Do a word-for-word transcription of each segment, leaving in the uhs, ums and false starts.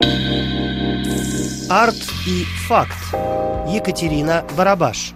Арт и факт. Екатерина Барабаш.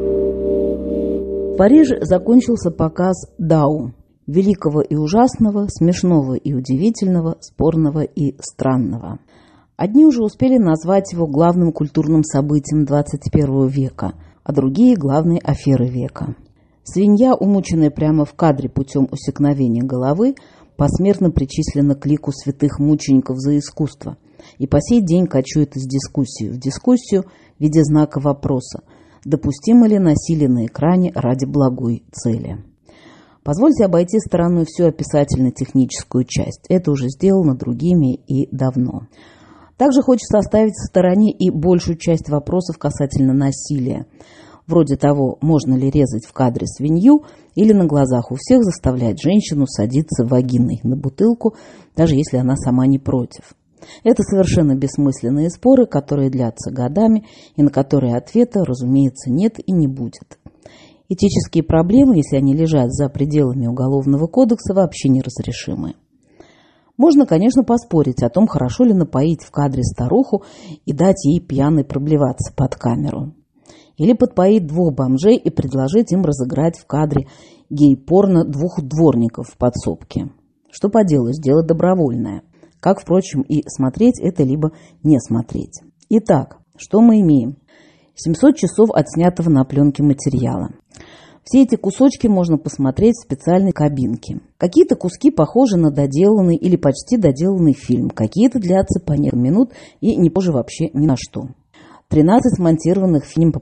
В Париже закончился показ «Дау» – великого и ужасного, смешного и удивительного, спорного и странного. Одни уже успели назвать его главным культурным событием двадцать первого века, а другие – главной аферой века. Свинья, умученная прямо в кадре путем усекновения головы, посмертно причислена к лику святых мучеников за искусство и по сей день кочует из дискуссии в дискуссию в виде знака вопроса: допустимо ли насилие на экране ради благой цели? Позвольте обойти стороной всю описательно-техническую часть. Это уже сделано другими и давно. Также хочется оставить в стороне и большую часть вопросов касательно насилия. Вроде того, можно ли резать в кадре свинью или на глазах у всех заставлять женщину садиться вагиной на бутылку, даже если она сама не против. Это совершенно бессмысленные споры, которые длятся годами и на которые ответа, разумеется, нет и не будет. Этические проблемы, если они лежат за пределами Уголовного кодекса, вообще неразрешимы. Можно, конечно, поспорить о том, хорошо ли напоить в кадре старуху и дать ей пьяной проблеваться под камеру. Или подпоить двух бомжей и предложить им разыграть в кадре гей-порно двух дворников в подсобке. Что поделаешь, дело добровольное. Как, впрочем, и смотреть это, либо не смотреть. Итак, что мы имеем? семьсот часов отснятого на пленке материала. Все эти кусочки можно посмотреть в специальной кабинке. Какие-то куски похожи на доделанный или почти доделанный фильм, какие-то длятся по несколько минут и не похожи вообще ни на что. тринадцать смонтированных фильмов.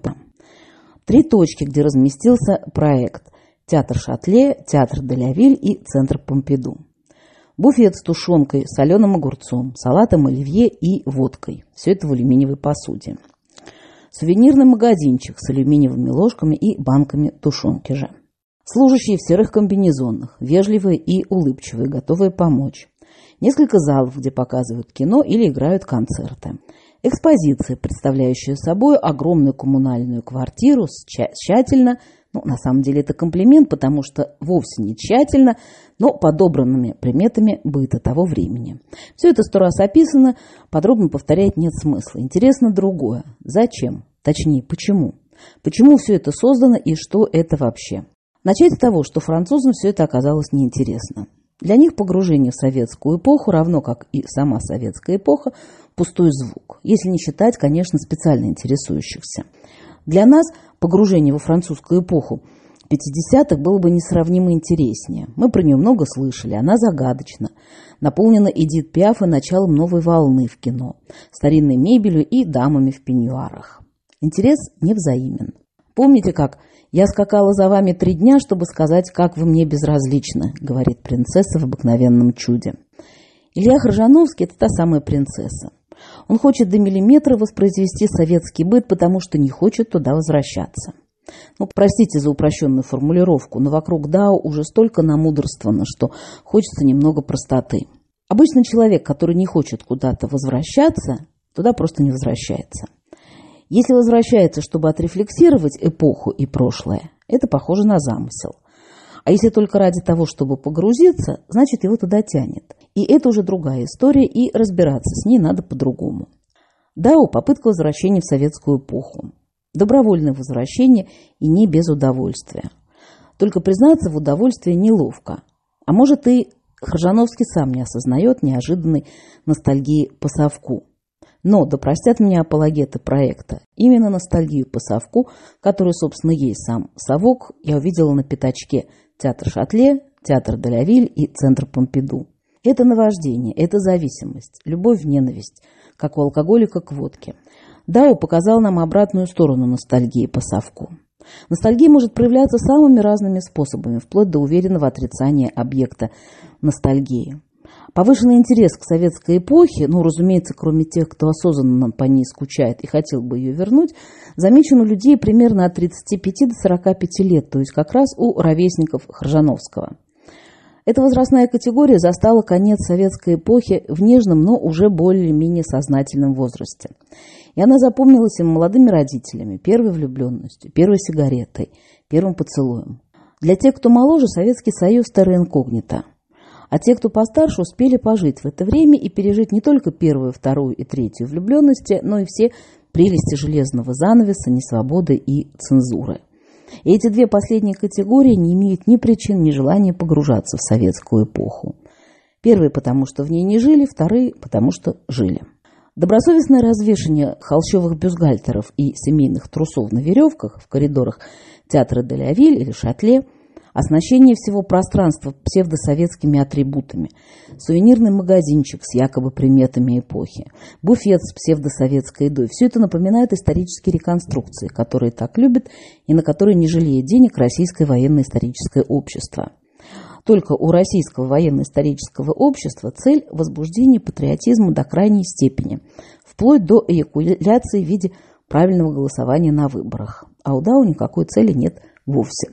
Три точки, где разместился проект: театр Шатле, театр Делявиль и центр Помпиду. Буфет с тушенкой, соленым огурцом, салатом оливье и водкой. Все это в алюминиевой посуде. Сувенирный магазинчик с алюминиевыми ложками и банками тушенки же. Служащие в серых комбинезонах, вежливые и улыбчивые, готовые помочь. Несколько залов, где показывают кино или играют концерты. Экспозиция, представляющая собой огромную коммунальную квартиру с тщательно, ну, на самом деле это комплимент, потому что вовсе не тщательно, но подобранными приметами быта того времени. Все это сто раз описано, подробно повторять нет смысла. Интересно другое. Зачем? Точнее, почему? Почему все это создано и что это вообще? Начать с того, что французам все это оказалось неинтересно. Для них погружение в советскую эпоху, равно как и сама советская эпоха, пустой звук, если не считать, конечно, специально интересующихся. Для нас погружение во французскую эпоху пятидесятых было бы несравнимо интереснее. Мы про нее много слышали, она загадочна, наполнена Эдит Пиаф и началом новой волны в кино, старинной мебелью и дамами в пеньюарах. Интерес невзаимен. Помните, как «я скакала за вами три дня, чтобы сказать, как вы мне безразличны», говорит принцесса в «Обыкновенном чуде». Илья Хржановский – это та самая принцесса. Он хочет до миллиметра воспроизвести советский быт, потому что не хочет туда возвращаться. Ну, простите за упрощенную формулировку, но вокруг Дау уже столько намудрствовано, что хочется немного простоты. Обычно человек, который не хочет куда-то возвращаться, туда просто не возвращается. Если возвращается, чтобы отрефлексировать эпоху и прошлое, это похоже на замысел. А если только ради того, чтобы погрузиться, значит, его туда тянет. И это уже другая история, и разбираться с ней надо по-другому. Дау – попытка возвращения в советскую эпоху. Добровольное возвращение и не без удовольствия. Только признаться в удовольствии неловко. А может, и Хржановский сам не осознает неожиданной ностальгии по совку. Но, да простят меня апологеты проекта, именно ностальгию по совку, которую, собственно, есть сам совок, я увидела на пятачке театр Шатле, театр Делявиль и центр Помпиду. Это наваждение, это зависимость, любовь-ненависть, как у алкоголика к водке. Дау показал нам обратную сторону ностальгии по совку. Ностальгия может проявляться самыми разными способами, вплоть до уверенного отрицания объекта ностальгии. Повышенный интерес к советской эпохе, ну, разумеется, кроме тех, кто осознанно по ней скучает и хотел бы ее вернуть, замечен у людей примерно от тридцати пяти до сорока пяти лет, то есть как раз у ровесников Хржановского. Эта возрастная категория застала конец советской эпохи в нежном, но уже более-менее сознательном возрасте. И она запомнилась им молодыми родителями, первой влюбленностью, первой сигаретой, первым поцелуем. Для тех, кто моложе, Советский Союз – терра инкогнита. А те, кто постарше, успели пожить в это время и пережить не только первую, вторую и третью влюбленности, но и все прелести железного занавеса, несвободы и цензуры. И эти две последние категории не имеют ни причин, ни желания погружаться в советскую эпоху. Первые, потому что в ней не жили, вторые, потому что жили. Добросовестное развешание холщовых бюстгальтеров и семейных трусов на веревках в коридорах театра де ля Виль или Шатле, оснащение всего пространства псевдосоветскими атрибутами, сувенирный магазинчик с якобы приметами эпохи, буфет с псевдосоветской едой – все это напоминает исторические реконструкции, которые так любят и на которые не жалеет денег Российское военно-историческое общество. Только у Российского военно-исторического общества цель возбуждения патриотизма до крайней степени, вплоть до эякуляции в виде правильного голосования на выборах. А у ДАУ никакой цели нет вовсе.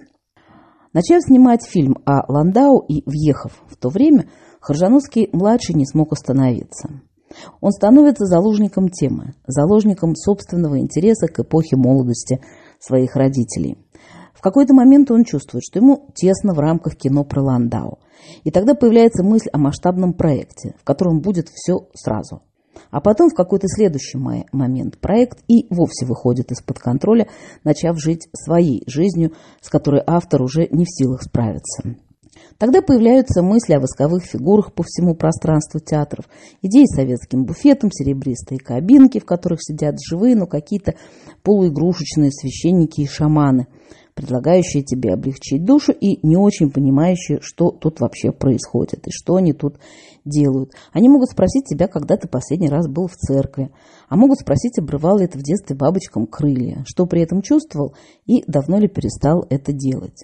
Начав снимать фильм о Ландау и въехав в то время, Хоржановский-младший не смог остановиться. Он становится заложником темы, заложником собственного интереса к эпохе молодости своих родителей. В какой-то момент он чувствует, что ему тесно в рамках кино про Ландау. И тогда появляется мысль о масштабном проекте, в котором будет все сразу. А потом в какой-то следующий момент проект и вовсе выходит из-под контроля, начав жить своей жизнью, с которой автор уже не в силах справиться. Тогда появляются мысли о восковых фигурах по всему пространству театров, идеи с советским буфетом, серебристые кабинки, в которых сидят живые, но какие-то полуигрушечные священники и шаманы, предлагающие тебе облегчить душу и не очень понимающие, что тут вообще происходит и что они тут делают. Они могут спросить тебя, когда ты последний раз был в церкви, а могут спросить, обрывал ли ты в детстве бабочкам крылья, что при этом чувствовал и давно ли перестал это делать.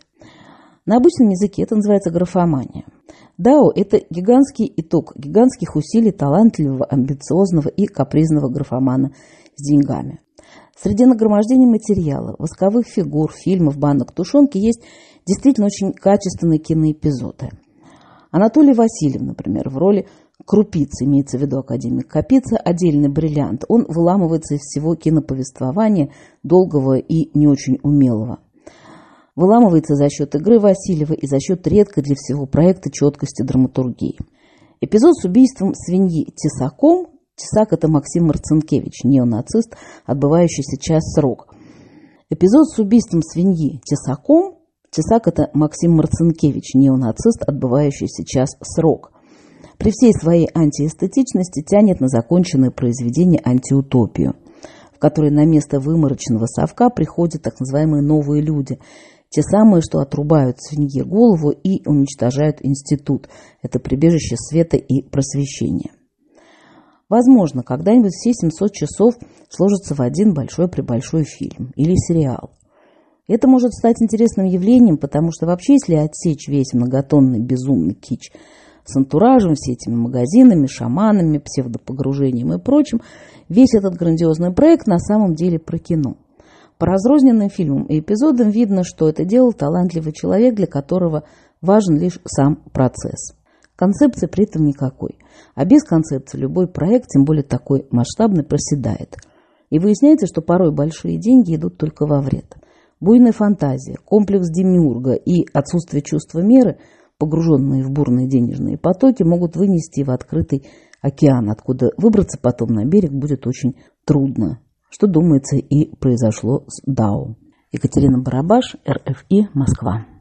На обычном языке это называется графомания. дао – это гигантский итог гигантских усилий талантливого, амбициозного и капризного графомана с деньгами. Среди нагромождения материала, восковых фигур, фильмов, банок тушенки есть действительно очень качественные киноэпизоды. Анатолий Васильев, например, в роли Крупицы, имеется в виду академик Капица, отдельный бриллиант. Он выламывается из всего киноповествования, долгого и не очень умелого. Выламывается за счет игры Васильева и за счет редкой для всего проекта четкости драматургии. Эпизод с убийством свиньи тесаком. Тесак – это Максим Марцинкевич, неонацист, отбывающий сейчас срок. Эпизод с убийством свиньи тесаком. Тесак – это Максим Марцинкевич, неонацист, отбывающий сейчас срок. При всей своей антиэстетичности тянет на законченное произведение антиутопию, в которой на место вымороченного совка приходят так называемые новые люди, те самые, что отрубают свинье голову и уничтожают институт. Это прибежище света и просвещения. Возможно, когда-нибудь все семьсот часов сложатся в один большой-пребольшой фильм или сериал. Это может стать интересным явлением, потому что вообще, если отсечь весь многотонный безумный кич с антуражем, все этими магазинами, шаманами, псевдопогружением и прочим, весь этот грандиозный проект на самом деле про кино. По разрозненным фильмам и эпизодам видно, что это делал талантливый человек, для которого важен лишь сам процесс. Концепции при этом никакой. А без концепции любой проект, тем более такой масштабный, проседает. И выясняется, что порой большие деньги идут только во вред. Буйная фантазия, комплекс демиурга и отсутствие чувства меры, погруженные в бурные денежные потоки, могут вынести в открытый океан, откуда выбраться потом на берег будет очень трудно. Что, думается, и произошло с дао. Екатерина Барабаш, эр эф и, Москва.